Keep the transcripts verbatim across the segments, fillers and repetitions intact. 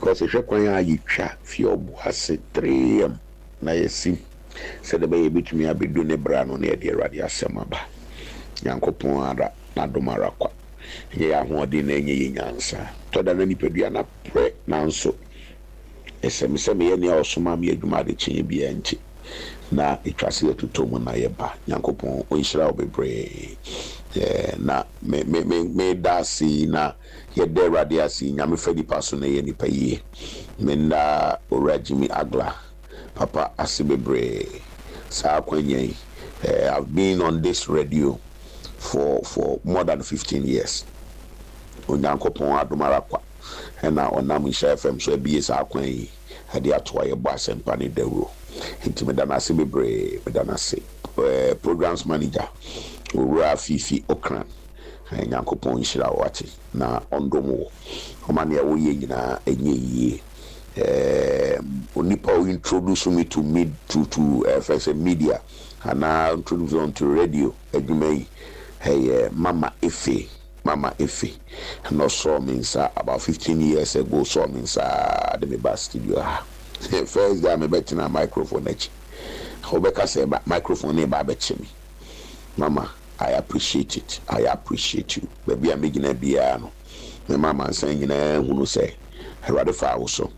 because if you can you twa fi obuase three am na yesi said the baby between me be do ne bra no na de Awurade asem aba Nyankopon ara na domara kwa ye ahode na enye nyansa to da na nipadua na pre na nso esem sem ye ne osoma me adwuma de chin bia nti na itwase etoto mu na ye ba Nyankopon onhyira obebre eh na me me me, me da si na ye de Awurade asi nyame fadi paso na ye nipa yie me nda orajimi agla papa asibebre sa kwenye eh, I've been on this radio for for more than fifteen years Onyankopon adomara kwa na onam Isha F M so ebie sa kwenye hade atoa ye bo asempa ne dawro nti me dana asibebre me dana se eh, programs manager Owura Fifi Okran Nyankopon nhyira wate na ondomo omane ya wo ye nyina enye yie eh onipa who introduce me to me to to uh, first media and now introduce on to radio edumei hey uh, Mama Efe Mama Efe no saw me sir about fifteen years ago saw me sir the me studio first day me bet na microphone echi obeka say microphone e ba bechi me Mama I appreciate it I appreciate you baby am gina bia no me mama saying na hunu say Awurade fa wo so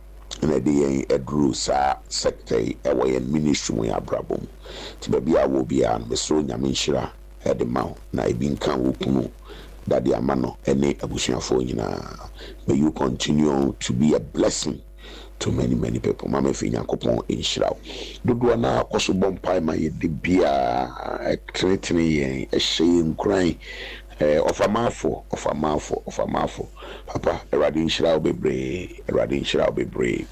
na de yen edru sa secretary e wo yen ministry mu abrabom ti ba bia wo bia no besro nyame nhyira e de ma na e bi nkan wo kunu that the amano ene abusuafo nyina may you continue to be a blessing to many many people mama fi Nyankopon nhyira dodo na akoso bompai ma ye de bia etretene yen e hye nkran eh ofamafo ofamafo ofamafo papa Awurade nhyira obebre Awurade nhyira obebre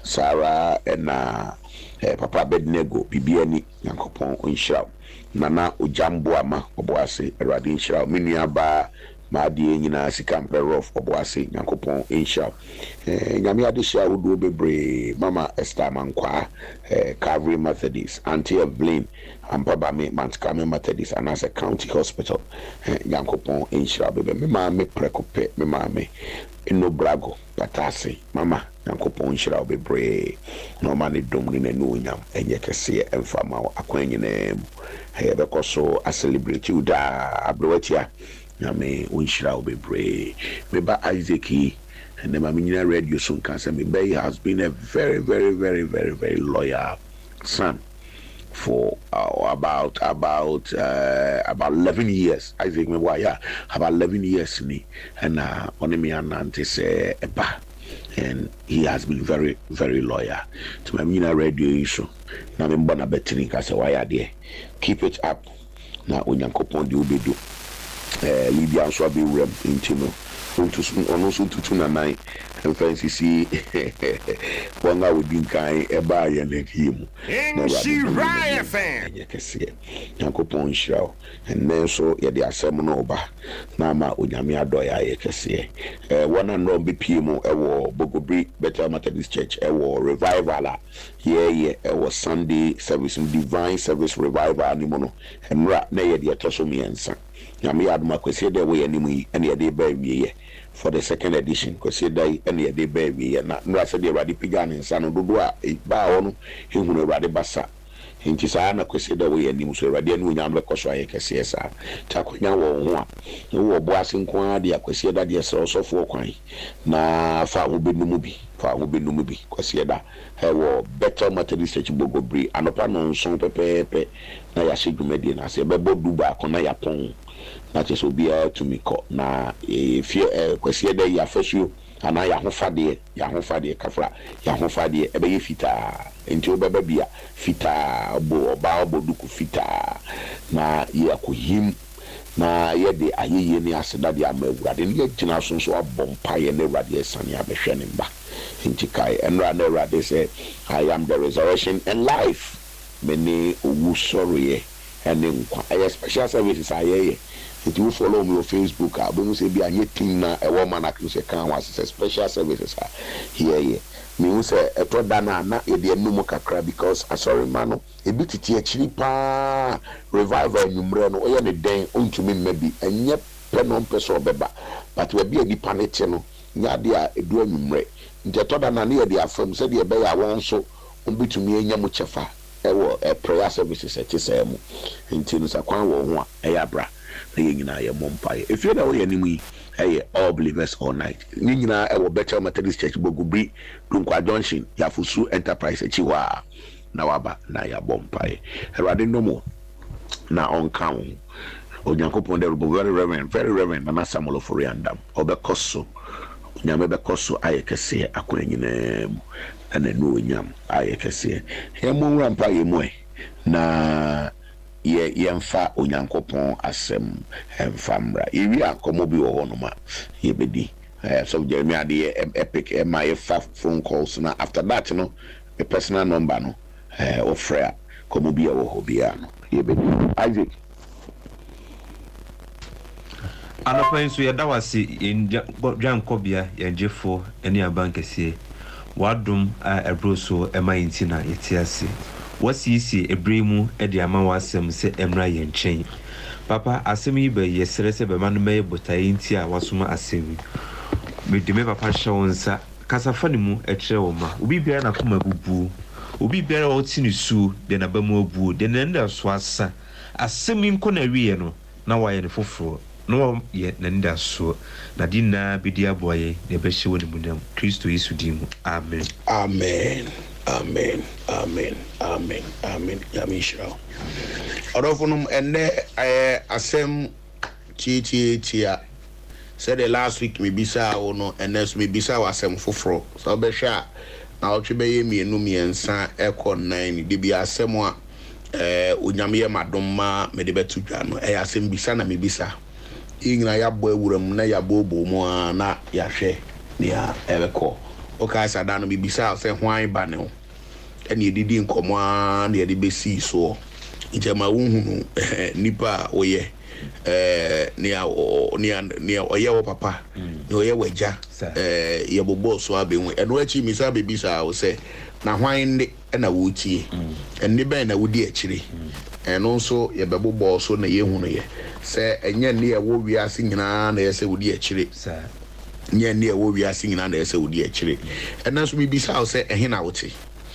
Sara na eh papa Bednego bibiani Nyankopon nhyira nana ojambo ama oboase Awurade nhyira menua ba maadie nyina sikampe rof oboase Nyankopon nhyira eh nyame adehia wodo obebre mama Esther Mankwa eh Calvary Methodist Auntie Evelyn ampaba me Mantkame Methodist and as a county hospital Nyankopon nhyira bebe me ma me prekope me ma me eno brago patase mama Nyankopon nhyira obebre no ma ne dom ne no nyam enye kese emfama akwan nyina mu he be koso a celebrate you da abrowatia nyame nhyira obebre me ba Isaac and the Mamina radio soon can say me Bay has been a very very very very very loyal son for uh, about about uh, about eleven years. I think me why yeah about eleven years ni and uh on me anante say eba and he has been very very loyal to Mamina radio issue. Na me mbona betting ka say why there keep it up na Onyankopon di obedo eh Lydia so be rem intino to ono so tutu na nine and fancy see wanga wodin kan eba ye na kimu na she right fan ye kese Nyankopon nhyira and then so ye de asem no oba na ma onyame adoya ye kese eh wona no be piemu ewo Bogobri Bethel Methodist Church ewo revival ye ye ewo Sunday service divine service revival animono enra na ye de etoso miensa nyame adoma kwese de we animu yi ene ye de ba wiye for the second edition kwese dai ene ye de ba wiye na nra se de Awurade piga ne nsa no dodo a ba wono ehunu Awurade basa nti saa na kwese de we animu so Awurade anu nyame koso aye kese esa takonya wo ho a wo bo ase nko ade akwese da de se osofo kwan na fa ho benumu bi fa ho benumu bi kwese da he wo Bethel Methodist Church Bogobri anopa no nson pepepe na ya se dwumade na se bebo duba akona ya pon na cheso bia to me ko na e fie kwese da ya fasio ana ya hofade ya hofade kafra ya hofade ebe ye fita enti obeba bia fita bo oba oboduku fita na ye akohim na ye de ayeye ni aseda de ama Awurade ne gina so so abompa ye ne Awurade esane abehwe ne mba enti kai enra na Awurade say I am the resurrection and life many owu sorry ene nkwa aye special services ayeye. If you follow me on Facebook, I will say be a new team na a woman can say can was special services here here. Me say a to dana na e de no mo kakra because asori mano e bi titi achiri pa revival numre no oye ne den ontumi maybe enye penon peso beba but we be a nipa ne no nya de a edu numre Njetoda na ne de afam se de be ya won so ombitumi enya mu chefa ewo e prayer services e chese mu nti no sakwan wo ho a e ya bra na ye nyina ye mompae if you da wo ye nimu yi e all believers all night ni nyina e wo Bethel Methodist Church Bogubri Dunkwa Junction ya Fusu Enterprise chi wa na waba na ya bompae Erade no mo na on kan Onyankopon de very reverend very reverend na Samuel Oforiandam obekoso nyame bekoso ayekese akonyina mu ana no nyam ayekese hemu rampa yemu na ye yemfa Onyankopon asem emfamra iwi akomo bi wo hono ma yebedi eh so Jeremiah de epic e my phone calls na after that no a personal number no eh ofra komo bi wo hobia no yebedi Isaac Anapa nso yɛda wase yɛn kɔbea yɛn gyefo ne abankɛsie wadom a ɛbro so ɛma yɛnti na yɛte ase wasiesie ɛbrɛ mu de ama wasɛm sɛ ɛmra yɛn nkyɛn papa asɛm yi bɛ yɛsrɛ sɛ bɛma no mɛyɛ botae nti a wasoma asɛm yi mede me papa hyɛ wo nsa kasafa ne mu ɛkyerɛ wo ma obi biara na koma bubu obi biara ɔte ne suo de na ba mu abuo de na nda so asa asɛm yi nkɔ na wiɛ no na wayɛ ne foforo no ye nanda so na dinna bidi aboye ne behye woni munam Kristo Yesu dimu amen amen amen amen amen amen yamishra orofunum enne eh asem chichi chia said the last week me bisa wo no enne me bisa wasem foforo so be hwa na otwe ye mienu miensa ekọ nine de bi asem a eh onyame ye madom me de betu dwa no eh asem bisa na me bisa ingina ya boy wuram na ya bobo mu na ya hwe ne ya ebeko o ka sa da no bibisa se hwan ba ne ho ene edidi nkomo a na ye de besi so ijema wunhunu nipa oye eh ne ya ne ya oye wo papa ne oye waja eh ye bobo so abenwu eno achi misa bibisa o se na hwan ne na wotie enne ben na wodi akire eno nso ye bebobo so na ye hunu ye se enye ne ye wo wiase nyina na ye se wodi akire sa nye ne ye wo wiase nyina na ye se wodi akire ena so bibisa o se ehe na wote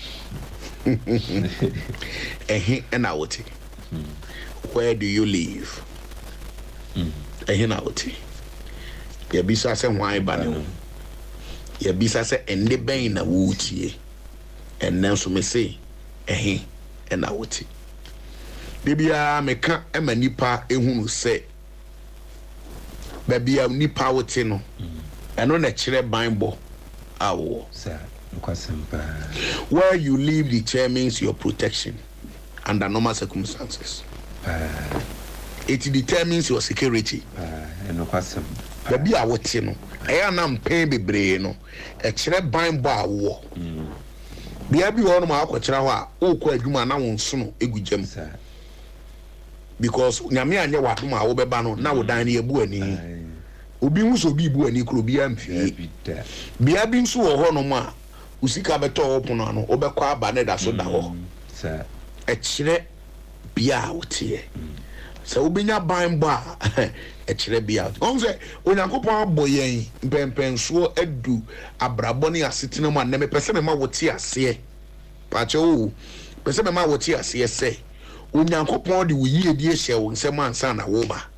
ehe na wote where do you live ehe na wote ye bisa se hwan ba ne ye bisa se enne ben na wotie ena so me se ehe na wote bibia meka ema nipa ehunu se babia nipa wote no eno na kire banbo awo sir nkwasempa where you live determines your protection under normal circumstances uh, it determines your security uh, nkwasempa babia wote no eya na mpen bebre no e kire banbo awo bia bi ho no ma akokira ho a okọ adwuma na won so no egugem sir because nyame anye wadom a wo beba no na wo dan ne ebu ani obi hu so bi bu ani kro bi amfie bia bi nso wo ho no ma usika beto wo pono no wo bekọ aba ne da so da ho sir e kire bia wo tie se wo benya ban ba e kire bia on se onyankopon aboyen mpempenso adu abrabo ne asetena mu na me pese me ma wo tie ase pa che wo pese me ma wo tie ase se onyankopon de wo yie die hye wo nsem ansa na wo ba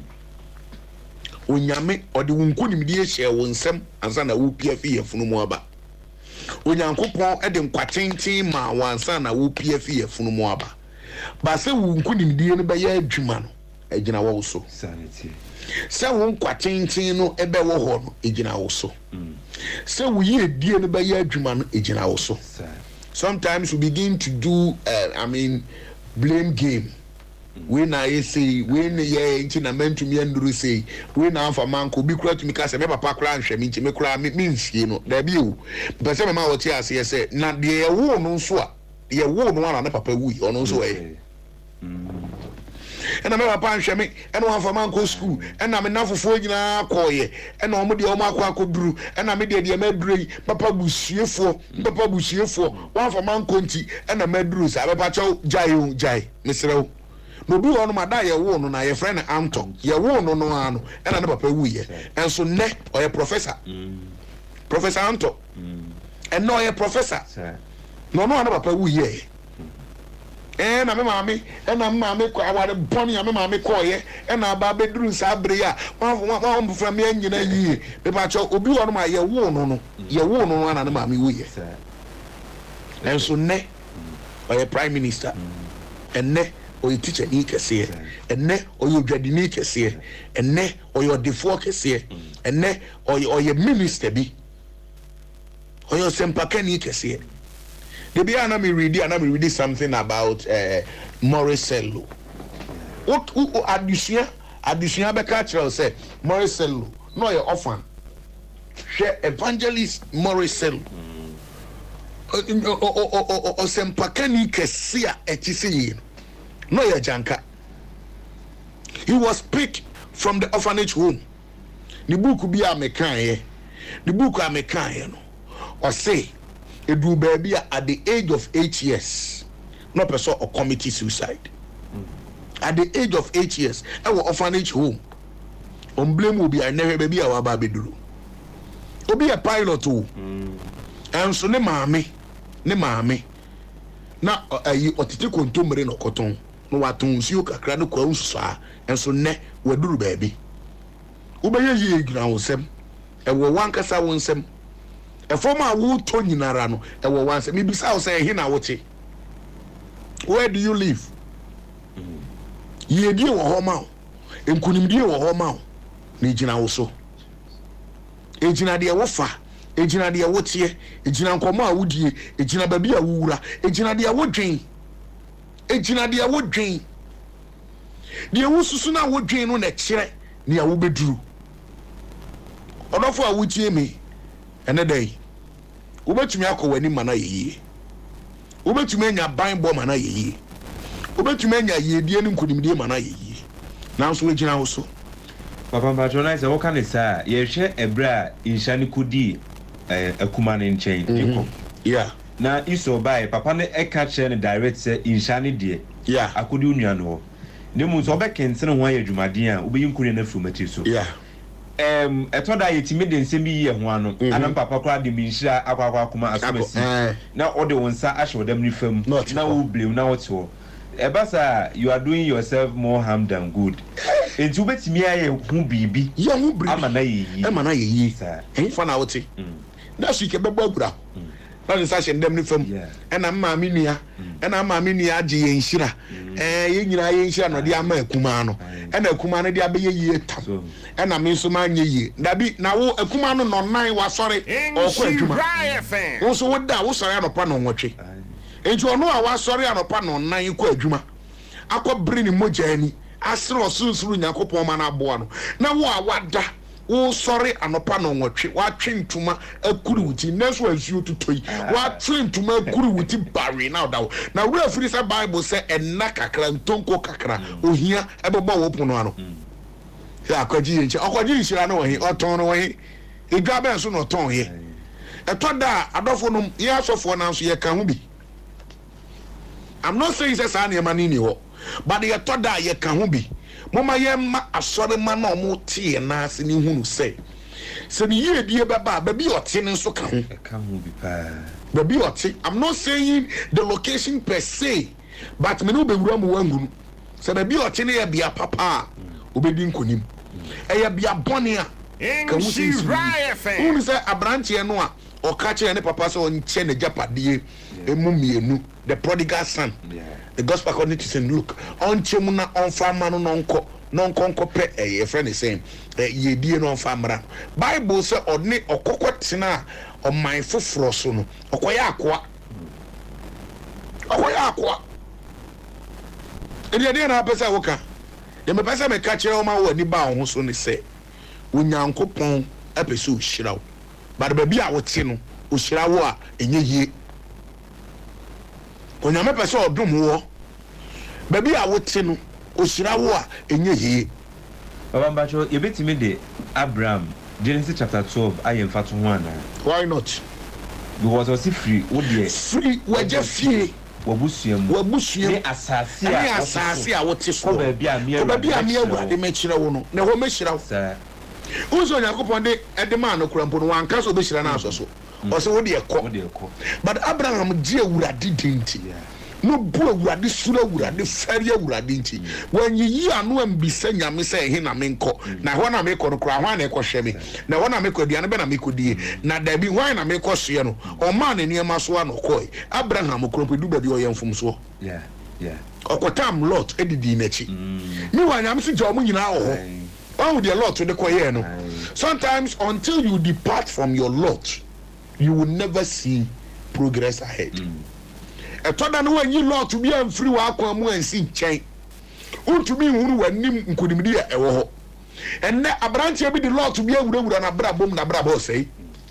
onyame ode wo nkonim die hye wo nsem ansa na wo pia fi yefunu mu aba onyankopon ede nkwatenten ma wansa na wo pia fi yefunu mu aba ba se wo nkonim die no be ya adwuma no agina wo so sanity se wo nkwatenten no ebe wo ho no agina wo so se wo yie die no be ya adwuma no agina wo so sometimes we begin to do uh, I mean blame game when I say when ye nti na mentu me nduru say when na afa manko bi kura tumi ka se me papa kura nhwe me nti me kura me nsie no da bi o be se me ma wote ase ye se na de ye wo no nso a ye wo no ana na papa wu ono nso e ena me papa nhwe me ena afa manko school ena me na fofo nyina akoye ena omo de omo akwa akoduru ena me de de madurei papa busuefo papa busuefo wa afa manko nti ena maduru sa be pa chaw jai o jai mesrew no bi wono ma da ye wo no na ye friend Anto ye wo no no ano ena ne papa wu ye enso ne oye professor professor Anto and no a professor no no na papa wu ye eh na me maame e na maame kwa aware boni ya me maame ko ye e na ba beduru nsa abre ya wan wan bufra me anyina yie me pa cho obi wo no ma ye wo no no ye wo no no na na maame wu ye enso ne oye prime minister enne oye teacher ni kese enne oye odwadi ni kese enne oye odefo kese enne oye oye minister bi oye sempaka ni kese. The be ana me read ana me read something about uh, Moricello. What addition addition be catch say Moricello no your orphan. Share evangelist Moricello. O o o o sempakani kesia etisi no your janka. He was picked from the orphanage home. The book be a mekan the book a mekan no or say edu baby at the age of eight years no person or committee suicide mm. At the age of eight years I was orphanage home on blame will be I never baby our baby do obi a pilot too and so ne maame ne maame na ayi otete kontomre no koton no waton si o kakra no kwa usa and so ne waduru baby ubeye ye gina wonsem e wo wankasa wonsem a former wood Tony Narano, and one once, maybe I'll say, here now, where do you live? Ye dear or home, and couldn't dear or home, Nijina also. Ejina dear wafa, Ejina dear what ye, Ejina Koma would ye, Ejina Babia Wura, Ejina dear wood drain, Ejina dear wood drain. Dear Wusuna would drain on that chair near Ube Drew. Or not for would ye me, and a day. Ubetumi akọ wani mana yeyi ubetumi anya ban bo mana yeyi ubetumi anya yedie ni nkunimdie mana yeyi nanso wegina wo so papa patrona is what can it say ye hwe ebra inshani kudi eh akuma ne nchen diko yeah na iso bai papa ne eka che ne direct say inshani die yeah akudi unua no ne mu so be kensene ho ayadwumaden a ubeyi nkuri na frumati so yeah em eto da yetimi de nsem bi ye ho ano anam papa kra de minhira akwakwa kuma asomasi na ode wonsa ahwe dem ni fam na wo blame na woto ebasa you are doing yourself more harm than good enti ubetimi aye hu bibi ye hu bibi ama na yeyi ama na yeyi eh fa na wote na su ke bebo agura na nsa hye dem ni fam ena mma me nua ena mma me nua age ye nhira eh ye nyina ye nhira no de ama akuma no ena akuma no de abeye yie tam ena me so ma nye yie dabi na wo akuma no no nan wa sori okọ adwuma wo so woda wo sori anopa no nwotwe enti ono a wa sori anopa no nan kọ adwuma akọ bere ni mogya ani asere osunsuru nyakopon ma na abo no na wo a wada wo sori anopa no nwotwe wa twentuma akuru wuti neso asuo tutoi wa twentuma akuru wuti bare na dawo na we afiri sa bible say enna kakra ntonko kakra ohia ebebo wo pono ano ya kwaji yenche akwaji yishira na wahi oton no wahi edwa ben so no ton he etoda adofo no ye asofo na so ye ka hu bi I'm not saying say sa na mani ni ho but ye toda ye ka hu bi mama ye ma asore ma na omo tie na ase ni hunu se se ni ye die baba ba bi ote ni so ka hu ka hu bi pa ba bi ote. I'm not saying the location per se but me no be wura mu wangunu se ba bi ote ni ye bia papa obedi nkonim e ye bia bone a ka hu si hu se abrantie no a o ka che ne papa so nche ne japade emu mienu the prodigal son yeah. The gospel according to Saint Luke on chemuna on farma no nonko nonko nko pe eh friend is saying ye die no farmra Bible say odne okokotina o man foforo so no okoya akoa okoya akoa ede de na pesa woka de me pesa me ka kire o ma wo ni ba ho so ne se onyankopon apese o hirawo but ba bia wo te no o hirawo a enye yie onyame pese odum wo ba bia wo te no o hirawo a enye yie baba mbacho yebetimi de Abraham Genesis chapter twelve ayem fatu ho ana why not because was free wo de free we je fie wabusuam wabusuam ni asase a ni asase a wo te so ba bia me ba bia me awurade me kire wo no na ho me hira wo sa unso yakopon de edema no kurampo no wanka so be hira na aso so or so the echo. But Abraham dear would have dinty. No poor would this sooner would have the failure would have dinty. When you are no and be saying, I may say, him, I mean, now when I make on a crown, one echo shemi. Now when I make the other, I make the now there be wine I make Oceano or man in near Maswan or Koi. Abraham will do baby or young from so. Yeah, yeah. Or time lot, Eddie Dinechi. Meanwhile, I'm saying, John, you know. Oh, dear Lord, to the choir. Sometimes, until you depart from your lot, you will never see progress ahead. I thought that when you Lord to be a free walk and see chain. Who to me who were nim could be a war. And now a branch will be the Lord to be able to run a brabum, a brabo say.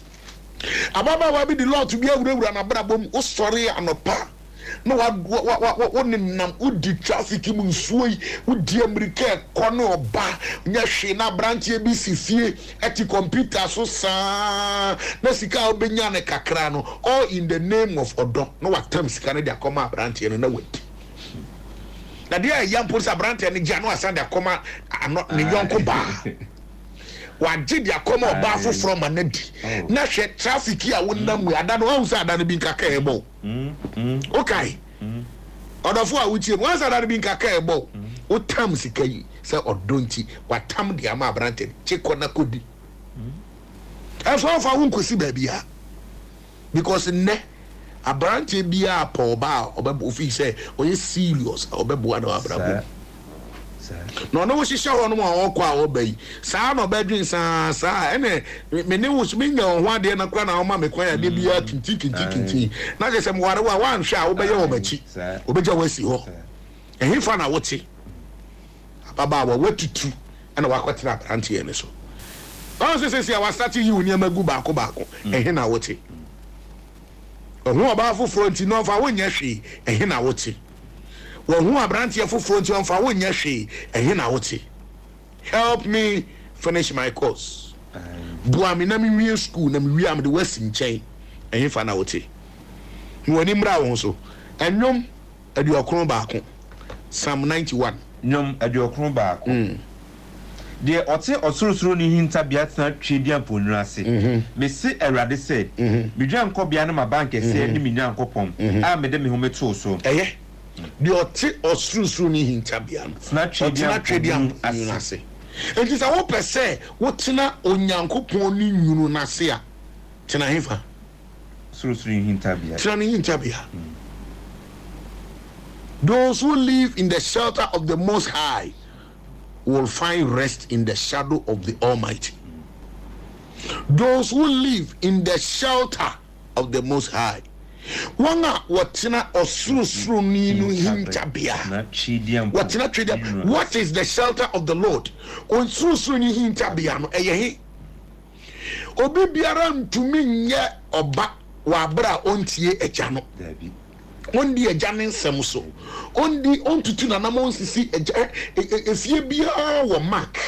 Ababa will be the Lord to be able to run a brabum, oh, sorry, and a pa. No, what what what what what nam udi traffic mu suoi udi America kono oba nya hwe na branch e bi sifie eti computer so sa na sika obenya ne kakra no all in the name of odo no what time sika ne dia koma branch no na wait na dia yam police branch ne dia no asan dia koma ne yonko ba waje dia koma oba fo from anadi na hwe traffic ya wonam ada no hu sa ada no bi nkaka ebo mm mm okay mm odofo a wuchie once ada no bi nkaka ebo o tam sika yi se odonti watam dia ma brante chiko na kodi mm afa fa won kosi ba bia because ne abrante bia pa oba obebo fi se oye serious obebo na abrabo no no we shisha ho no ma okwa obai saa no bedwin saa saa ene me ne wo me nya ho ade na kwa na o ma me kwa ya de bia kinti kinti kinti na je se mo ware wa wan hwa obaye wo bachi obeja wasi ho ehin fa na wote baba wa wetutu ena wakotira brante ye ne so on se se se wa start yi uni amagu ba ko ba ko ehin na wote ohun oba foforo nti no fa wonya hwe ehin na wote who are branch of front on for one yashi, and hina wote. Help me finish my course. Buaminami school, and we am the Western chain, and if I know it. When him brown so, and yum at your chrome back. Psalm ninety-one. Yum at your chrome back. Dear Otte or Suru ni hinta biatna Chidian Punrasi. Messi Erade said, Bijan Cobiana my bank said, Minian Copom. I made them home so so. Eh? The Otte or Suru ni hinta bian. Snatch Chidian Punrasi. And it's a whole per se, what's not on Yanko Pony, you know, Nasia. Tenahiva. Suru hintabia. Trani hintabia. Those who live in the shelter of the Most High will find rest in the shadow of the Almighty. Those who live in the shelter of the Most High. Wanga watina osuru ninu hintabia. Watina tradia. What is the shelter of the Lord? Osuru ni hintabia no eyehi. Obi biara ntumi nye oba wabra ontie ejano. Ondi ejane nsem so. Ondi ontutu na namo nsisi efie bia wo mark.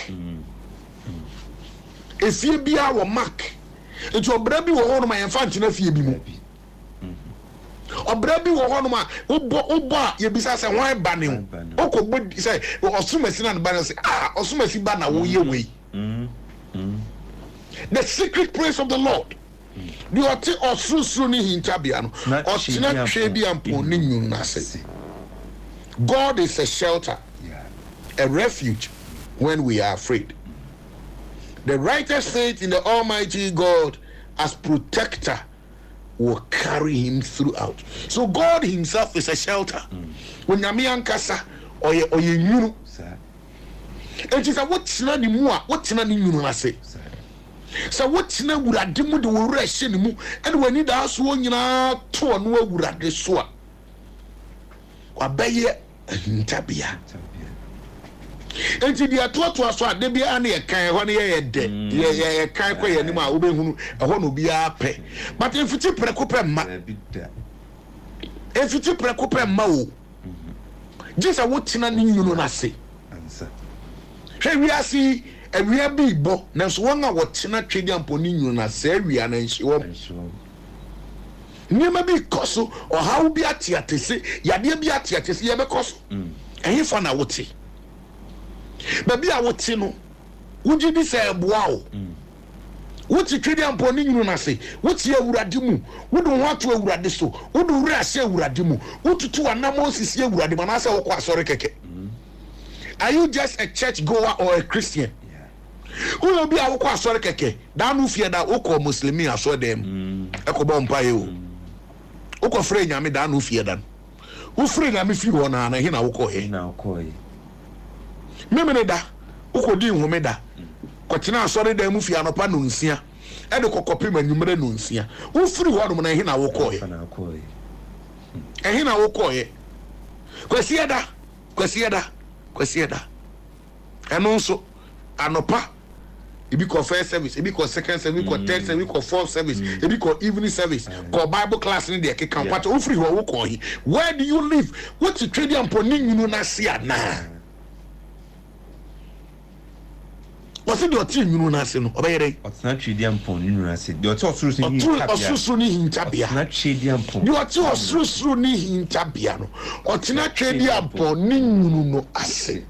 Efie bia wo mark. Etu obra bi wo hono ma yemfa ntena fie bi mu. Obra bi wo hono ma obo obo a yebisa se hwan ba ne ho. Okogbo say osumasi na ba na say ah osumasi ba na wo ye wei. The secret place of the Lord. The Otte Osuru ni hintabia no. Otina trebi ampo ni nyunase. God is a shelter, a refuge when we are afraid. The righteous faith in the Almighty God as protector will carry him throughout. So God himself is a shelter. When Yami Ankasa or ye or ye nyunu. And she said, what's not the mua? What's not the nyunase? So what's na wurade mu de wura hye ne mu and when you da so nyina to no wurade so a wabeye ntabia enti dia to to so ade bia na ye kan ho na ye de ye ye kan kwa ye ni mu a obehunu eho no bia pe but efiti preko pe ma efiti preko pe ma o jisa wotina ni nyunu na se ansa hwe wi asi ewia bi bo na so won a wotena twedi amponi nyunu na se ewia na nhyewo nyema bi koso o hawo bi atiatese yade bi atiatese ye be koso ehin fa na wote ba bi a wote no wuji bi se eboa o What you trade and pony you na say? What's your uradimu? Who don't want to a uradiso? Who do rest a uradimu? Who to two anamos is here uradimanasa or quasore keke? Are you just a church goer or a Christian? Who will be our quasore keke? Down fear that Oko Muslimi I saw them. Eko Bompayo. Oko free yami down who fear them. Who free yami few on and hina Oko he. Now, Koi. Memeda. Oko di homeda. Kwatina sorry dem mu fia no pa no nsia e de kokopi manumre no nsia wo firi ho no na he na wo koye e he na wo koye kwasieda kwasieda kwasieda eno nso anopa ebi ko first service ebi ko second service ebi ko third service ebi ko fourth service ebi ko evening service ko bible class ni de ke kan pat wo firi ho wo koye. Where do you live? What you trade am poni nyunu na sia na what's the team you know? Say no, obey. What's not Chidian Pon? You know, I said, you're too soon. Or soon in Tabia. Not Chidian Pon. You are too soon in Tabiano. Or Tina Chidian Pon, no, I say.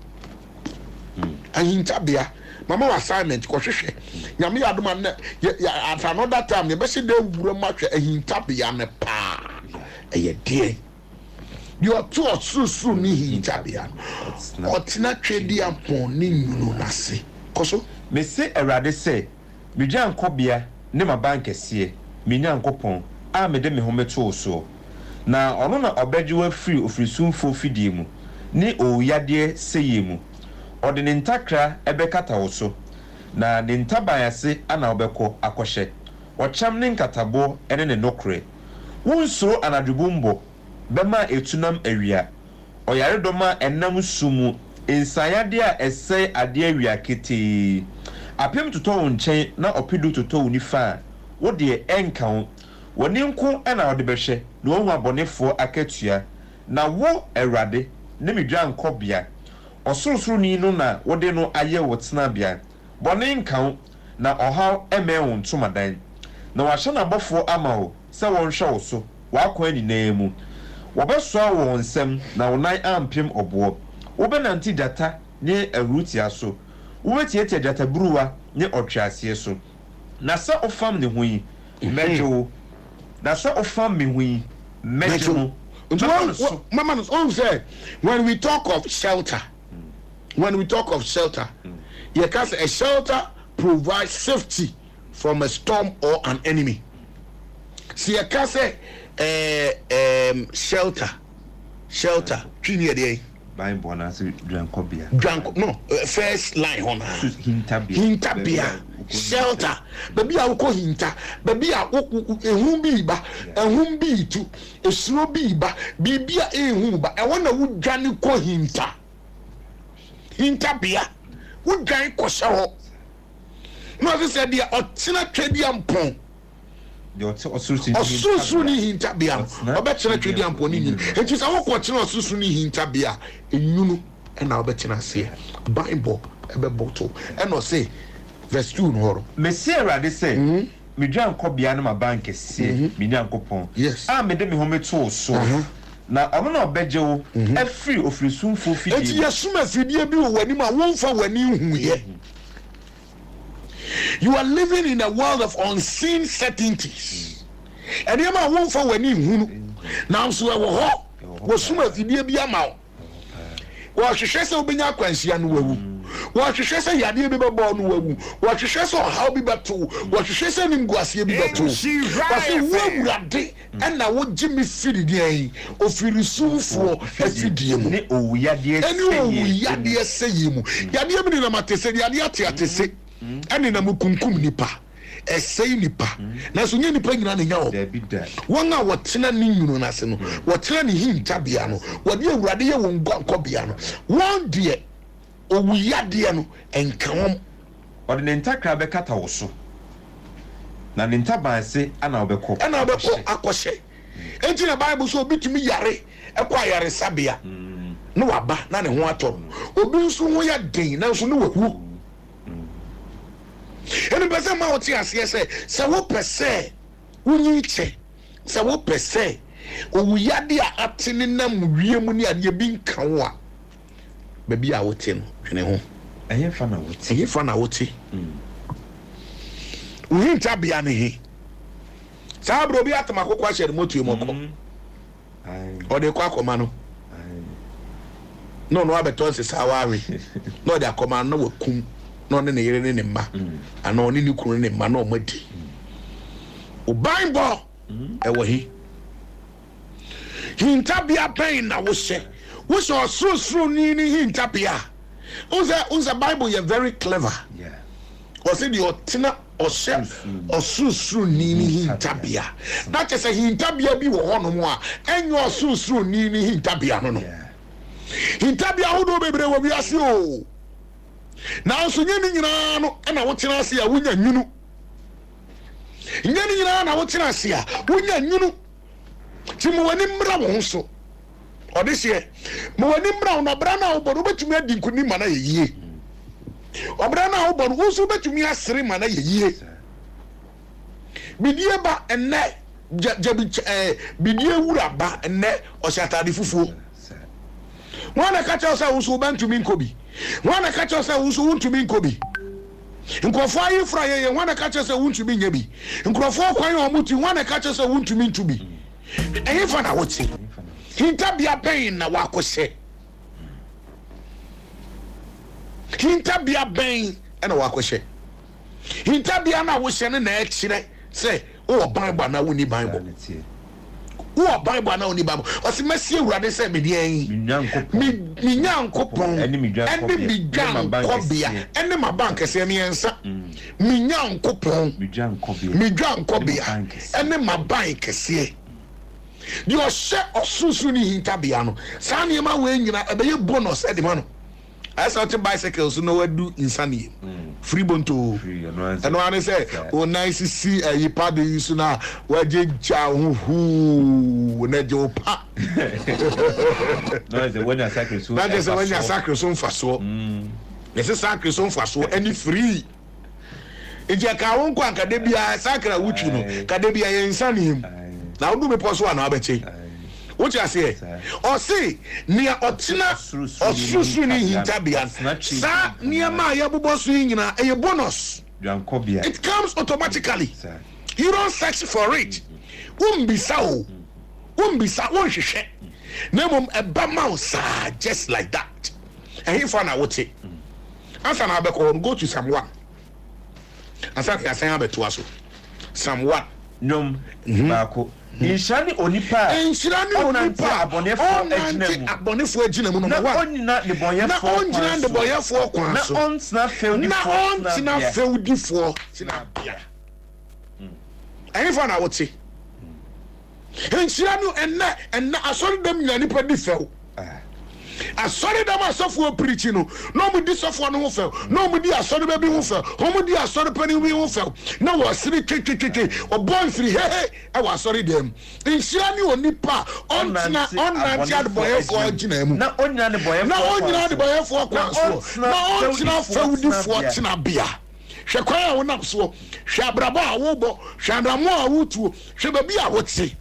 And in Tabia, Mamma assignment, Coshe. Yami Adman, at another time, the best day will match a in Tabian pa. A dear. You are too soon in Tabiano. Or Tina Chidian Pon, no, I say. Koso me say erade say me jan kobia ne ma bank esie me nyan kopon a me de me ho meto so na ono na obedjiwa free ofrisumfo fidie mu ni oyade seye mu ode ne ntakra ebekata wo so na ne ntaban ase ana obekọ akọhye ocham ne nkatabo ene ne nokre wonsuro anadwubumbo bema etunam awia oyare doma enam sumu ensayade a ese ade awia kete apem toto nchen na opidu toto unifa wo de enka woni nko na wo de behwe na wo abonefo akatua na wo erade ne medwa nkobia osorosoro ni no na wo de no aye wo tena bia bone nka na oha eme wo ntomadan na wa hye na bofo ama wo se wo nhwe wo so wa akwa ani na mu wo beso wo nsem na wo nan ampem obo wo benanti data ne arutia so wo betietie data bruwa ne otwaase so na sa ofam ne hoyi mejo na sa ofam me hoyi mejo mama no on say when we talk of shelter when we talk of shelter you can say a shelter provides safety from a storm or an enemy. See you can say uh, um shelter shelter twini dey Bible na say Drankobia. Dranko no uh, first line hona. Hintabia. Hintabia. Shelter. Baby a woko hinta. Baby a ehun bi ba. Ehun bi tu. Esuro bi ba. Bibia ehun ba. E wona wo dwane ko hinta. Hintabia. Wo dwane ko hye ho. No se say dia otina twedi ampon. Osusu ni hintabia no obetena twedi amponi nyi enti sa wo kwotena osusu ni hintabia enyunu na obetena se bible ebe bottle e no say verse two no horo me se erade say me dwan kobia na ma bank se me nyankopon ah me de me ho meto so na ono na obeje wo e free ofrisumfo fidie enti yesuma fidie bi wo wani ma wonfa wani huye. You are living in a world of unseen certainties. And you won't for when you now so ho was suma fidie bi ama wo hwehwe se obenya kwansia no wawu wo hwehwe se yade bi bebo no wawu wo hwehwe se how bi beto wo hwehwe se nimguasie bi beto wo se wurade na wo gimi fidie ofiri sumfo afidie mu ne owuyade seye mu yade bi na matese yade ate atese ene na mukunkum nipa esei nipa na so nye nipa nyina na nya wo won a wotena ni nyunu na se no wotena ni hintabia no wode awurade ye won nkobia no won de owuyade no enkawom ode ne ntakra be kata wo so na ne ntabanse ana obekọ ana obekọ akọhye enti na bible so bitumi yare ekwa yare sabia no waba na ne ho ato obi nso ho ya den na nso no wahu. And the person out here says, "So what per se? Unyi che? So what per se? O yadi a atini na muwie mu ni ade bi nka wo a baby a wote no twene ho eye fa na wote eye fa na wote uhinta bia ne he saa bro bi atama kokwa hye moto yemoko ai ode kwa akoma no ai no no abeton se saa wawe no de akoma no wakum no ne ne yere ne ne mma ana oni ne kunu ne mma no madi o bible e wo hi hinta bia pen na wo hye wo so osrosro ni ni hinta bia unza unza bible you very clever yeah o se di otina ose osusuru ni ni hintabia na kese hintabia bi wo hono mo a enyo osusuru ni ni hintabia no no hintabia hodo bebre wo bi ase o na so nye ni nyina no na wo tena ase a wonya nwunu nye ni nyina na wo tena ase a wonya nwunu ti mo wani mra wo so odise mo wani mra no bra na wo bodo betumi adi nkuni ma na yeye obra na wo bodo wo so betumi asere ma na yeye bidie ba enne jabi eh bidie wura ba enne o shatade fufuo wana ka cha sa wo so bantumi nkobi wana ka cha sa wo so wontumi nkobi nkrofo ayi fra yeye wana ka cha sa wontumi nyabi nkrofo kwan o muti wana ka cha sa wontumi ntubi eyi fa na woti hinta bia ben na wakose hinta bia ben na wakose hinta bia na wo hye ne na ekire se wo bible na wo ni bible wo bible na wo ni bible o se mesi ewurade se me de yin mi nyankopon ene mi dwankobia ene ma bank se me ensa mi nyankopon mi dwankobia mi dwankobia ene ma bank se di o she osusu ni hintabia no sa ne ma we nyina ebeye bonus e de ma no asa to bicycles no wadu insani free bonto and one say o nice see a yipade yusu na waje ja hu na je opa no is when you sacrifice na je when you sacrifice mfaso mm ese sacrifice mfaso any free eje ka won kwa nkade bia sakra wutu no kade bia ye insani na odu me poso ana abeche what you say or say near otina osusu ni hintabia sa near ma ya bubosu nyina e bonus it comes automatically you don't search for it umbisa o umbisa won hwehwe na mom eba ma sa just like that and if na what it answer na be go to someone answer ka san abeto aso someone nom baako inshani onipa inshani onipa abonefo ejinamu abonefo ejinamu no wa onyina de boyefo na onyina de boyefo kwan so na onsna feudi na onsna feudi fo tina bia ayi fa na wote inshani enna enna asori dem nyani pa di few asori dem asofo preaching no no mu di sofo no ho few no mu di asori ba bi ho few ho mu di asori pani bi ho few na wo siri twetwetwe o bon siri he he e wa asori dem inshia ni onipa ontina onanti ad boyefo gina mu na onyina ne boyefo na onyina de boyefo kwa so na ontina feudi fo tina bia hwe kwa ya wonam so hwe abrabo a wo bo hwe andamo a wotuo hwe ba bi a wote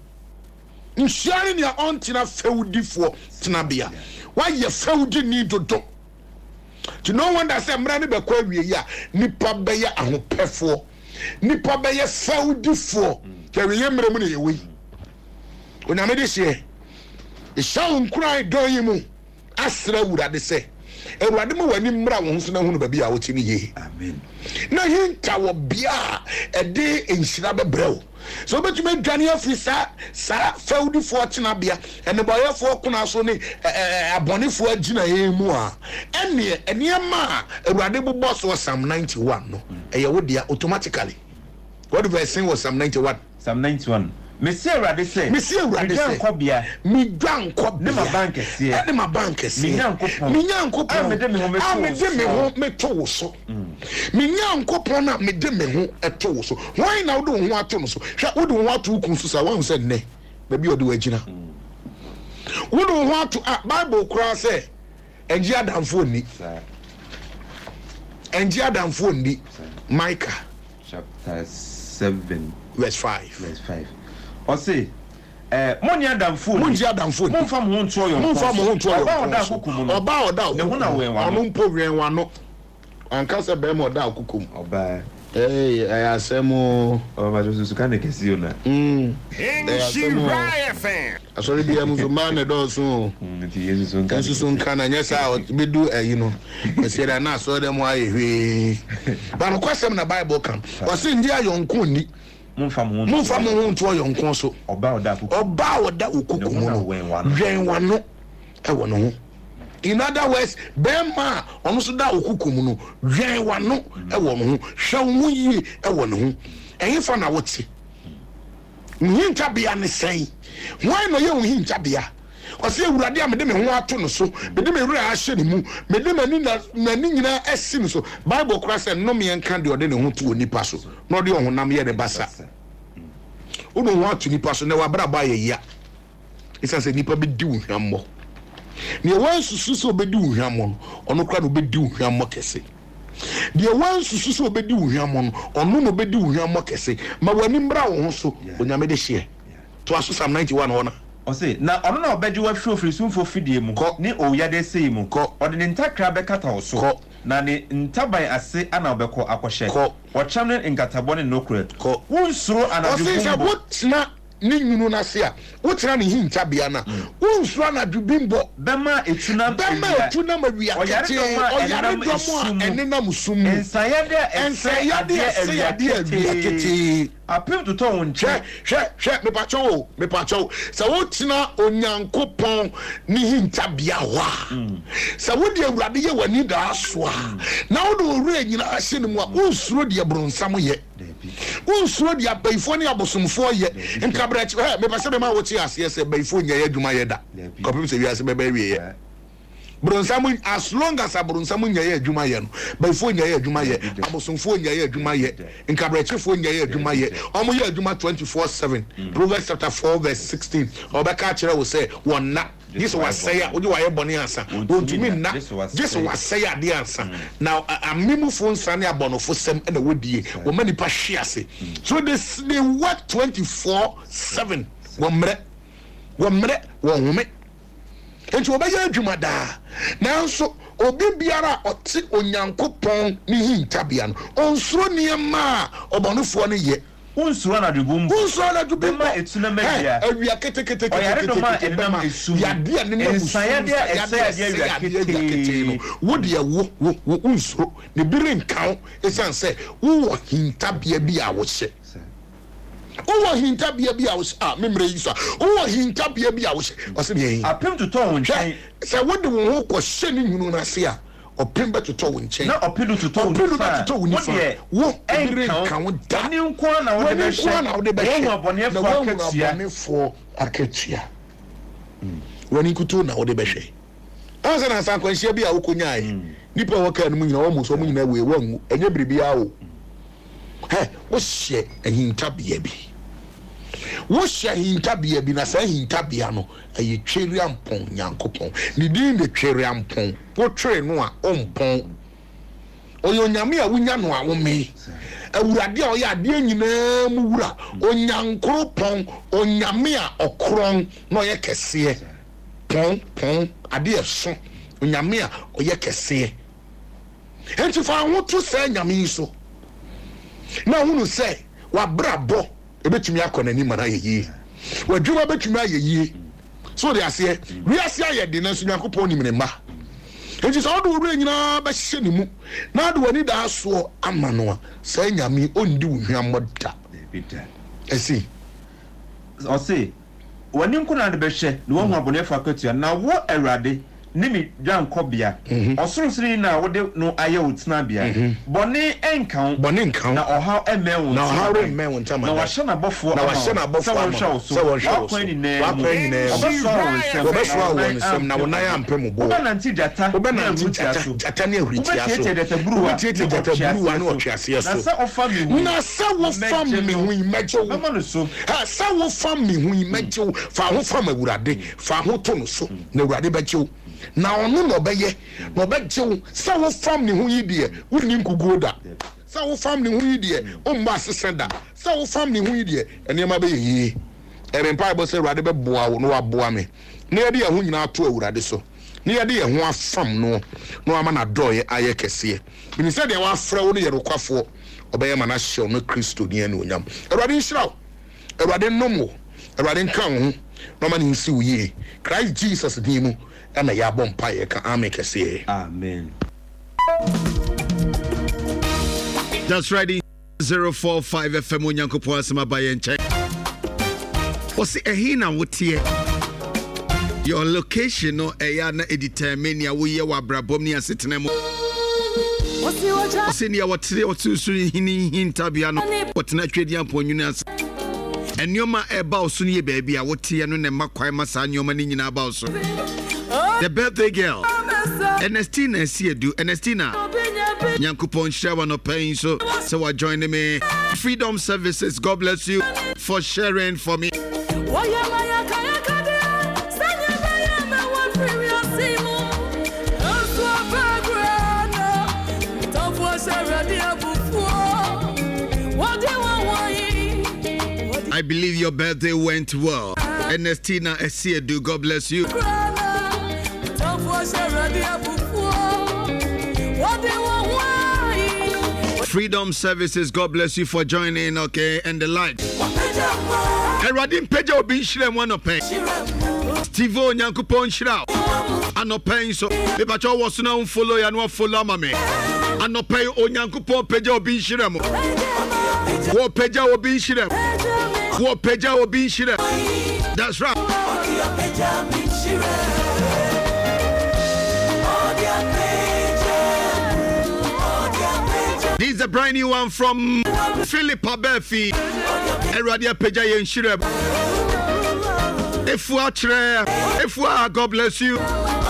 inshia ni ontina feudi fo tina bia why you feudi ni dodo to no one that say mra ne be kwa wie ya nipa be ya ahopefo nipa be ya feudi fo ke we yemre mu ne yewi onyame de hye e shawo nkran don yimu asra wurade se ewurade mu wani mra wo nso na hunu ba bi a woti ni ye amen na hinta wo bia e de enhira bebrɛw so betumi dwane afisa sa feudi fo tina bia ene boyefo kuna so ne abonefo agina yemu a ene ene ma ewurade bobɔ so Psalm ninety-one no eye wo dia automatically what verse was Psalm ninety-one Psalm ninety-one Monsieur Ewurade say Monsieur Ewurade say nkobia mi dwan nkobia ne ma bank ese ne ma bank ese mi nyankopon mi nyankopon a me de me ho a me de me ho meto wo so mi nyankopon na me de me ho eto wo so why na wo do ho ato no so hwa wo do ho ato kun so sa wan say ne ba bi o de wagina wo do ho ato Bible kura say enji adamfo ni enji adamfo ni Micah chapter seven verse five verse five o say eh moni adamfo ni moni adamfo ni monfa mo nto yo monfa mo nto yo oba oda akukum no oba oda ne ho na wen wa no mpo wen wa no anka se be mo oda akukum oba Hey, I asemo. Oh, but you can make see you na. Mm. Shiraya F M. I saw the Muslim do so. Nti Jesus on kan. Jesus on kan anya sa be do eh you know. I said na so dem why hwe. But no kwasem na Bible kan. O se ndi ayonko ni. Mumfa mo. Mumfa mo ho nto ayonko so. Oba oda kuku. Oba oda okuku mo no. Wen wano. E wo no ho. In other words, Bema ono so da okuku mu no. Wen wano e wo no ho. Hwe wo yi e wo no ho. Eyin fa na wote. Nhinta bia ne sen. Why no ye nhinta bia? Ose ewurade a mede me ho ato no so, mede me wura ahye ne mu, mede mani na nani nyina asi no so. Bible kura se no me enka de ode ne ho to onipa so. No de ohonam ye ne basa. Uno ho ato nipa so na wabra ba ye ya. Isa se nipa be di uhwammo. Ne wansusu so be di uhwammo no, ono kura no be di uhwammo kese. The one susu so be di uhwammo no, ono no be di uhwammo kese. Ma wani mbra wo ho so, onyame de hye. To aso Psalm ninety-one ona. O say na ono na obeji wa hwe ofiri sumfo fidie mu ni oya de sei mu ode ne ntakra be kata wo so na ne ntaban ase ana obekọ akohye o cham ne nkatabọ ne nokure wunsuro anadubumbo o say na ni nyunu na se a wo tira ne hinta bia na wunsuro anadubimbo bema etuna bema etuna mawia kete oyare domo enena musum ensayade ensayade ensayade kete apem to to wonche hwe hwe me pacho me pacho sa wo tina onyankopon ni hinta bia ho a sa wo de awurade ye wani da so a na wo do ore nyina ahye ne mu a wunsuro de bronsam ye wunsuro de abaifo ne abosomfo ye nkabrachi he me pase be ma wo ti ase se baifo nya ye adwuma ye da kopim se wi ase be ba wi ye bronsam as long as bronsam nya ye adwuma ye no baifo nya ye adwuma ye abosomfo nya ye adwuma ye nkabrachi fo nya ye adwuma ye omo ye adwuma twenty-four seven Proverbs chapter four verse sixteen obeka kire wo say wonna this was say odi wa ye boni ansa wontumi na this was say ade ansa now amemu fo nsa ne abonofo sem na wodie wo mani pa hwe ase so this they work twenty-four seven wo mre wo mre wo home enti obeye adwuma da nanso obi biara oti onyankopon ni hintabia no onsuro niema obonofo ne ye unsuro na dubumbo unsuro na dubumbo etuna media awia kete kete kete oyare do ma enam esum ya dia ne na ensayade esayade awia kete no wodi ya wo wo unsuro ne birin kan esan se wo hintabia bi a wo hye wo hintabia bi a wo ah memre yi so wo hintabia bi a wo hye o se bi apem to to won chen se wodi wo ho ko hye ne nyunu na se a opembe to to won chen na opedu to to won fa wo enkan wo da ni nko na wo de be hye na wo de be hye wo abonefo akatua abonefo akatua woni kutu na wo de be hye ansa na san kwanhia bi a wo konyae nipa wo ka no nyina wo muso mo nyina we wangu enye biribia wo he wo hye ehintabia bi wo hye ehintabia bi na sa ehintabia no aye tweri ampon nyankopon ni din de tweri ampon wo twere no a ompon oyo nyame a wunya no a wo me awurade a oya ade nyina mu wura onyankopon onyame a okron no ye kese pon pon ade eso onyame a oye kese enti fa ho to sa nyame so na hunu se wa brabo ebetumi akona ni mana yeyi wa dwuma betumi ayeyi so de ase wi ase ayede na so yakopon ni mema enti so do wure nyina ba hye ni mu na do wani da so amano a sa nyame ondi wuhwamoda esi o se wani nkuna de be hye ni wo hu abonefo akatua na wo awurade nimi Jankobia osorosiri na wode no aye otina bia boni enkan boni enkan na oha emewo na oha remewo ntama na wahye na bofo na wahye na bofo so won show wakwan ni ne wakwan ni ne obefo awon sem na wona ya mpem bo oba nanti jata oba nanti jata jata ne ahuritia so oba jata buruwa jata jata buruwa no otwase so na sa ofa mi hu na sa wo fam mi hu imejo mama no so ha sa wo fam mi hu imejo fa ho fam awurade fa ho to no so na awurade bejo na onu no beye no bejew sa wo fam ni hu yidie woni nkuguo da sa wo fam ni hu yidie o mba asesenda sa wo fam ni hu yidie enema be yi ere mpa bo se urade be boa wo no aboa me na yede ye hu nyina to awurade so na yede ye hu afam no no ama na doye aye kese bi ni se de wa fra wo no ye rokwafo obeye mana hye no Kristo ni anu onyam Awurade nhyira Awurade nomo Awurade nka ho no ma nsi uye Christ Jesus din mu ana ya bom pa ye ka amen kese amen. That's right. zero four five F M Onyankopo asema bayenche. Osi ehina wotie. Your location no eya na determine ya wo ye wa brabom ni asetena mu. Osi ni ya wotie otusu hini hinta bia no wotena twedi amponwunu ase. Enioma eba osu ni ye baabi a wotie no ne makwan masa enioma ni nyina ba osu. The birthday girl Ernestina Siedu Ernestina Nyankopon Shawa no pain so so are joining me. Freedom Services, God bless you for sharing for me. I believe your birthday went well. Ernestina Siedu, God bless you. Freedom Services, God bless you for joining, okay, and the like. Eradim Peja Obi Shirem one open. Steve Nyankopon Shirao. Anopen so Bebacho was no follow ya no follow mame. Anopen Onyankopon Peja Obi Shirem. Wo Peja Obi Shirem. Wo Peja Obi Shirem. That's right. This is a brand new one from Philip Abefi. Eradia Peja Yen Shirem. If we are tre, if we are, God bless you.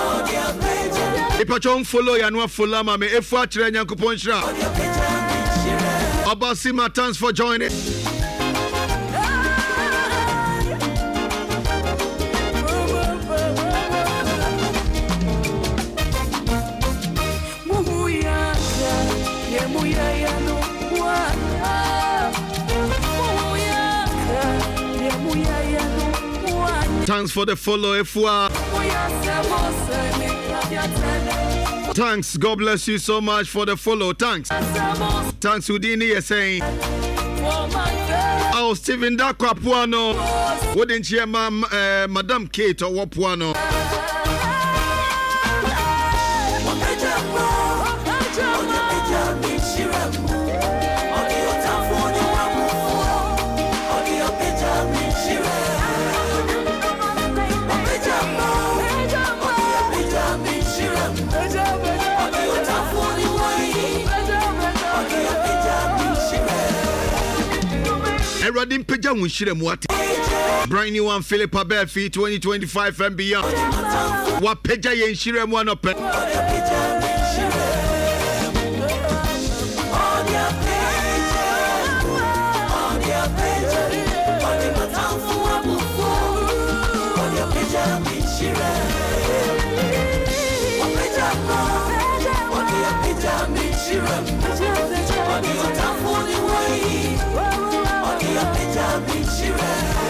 If I don't follow you, no follow me. If we are tre, Nyankopon Shira. Abasima, thanks for joining. Thanks for the follow, F Y. Thanks, God bless you so much for the follow. Thanks. Thanks, Udini, you're saying. Oh, Stephen Dakwa Puano. Wouldn't you, ma'am, uh, Madam Kate or Wapuano? Eradim Peja Winshirem what? Brand new one, Philip Abefi twenty twenty-five and beyond. What Peja Yen Shirem one up? Eradim Peja Winshirem.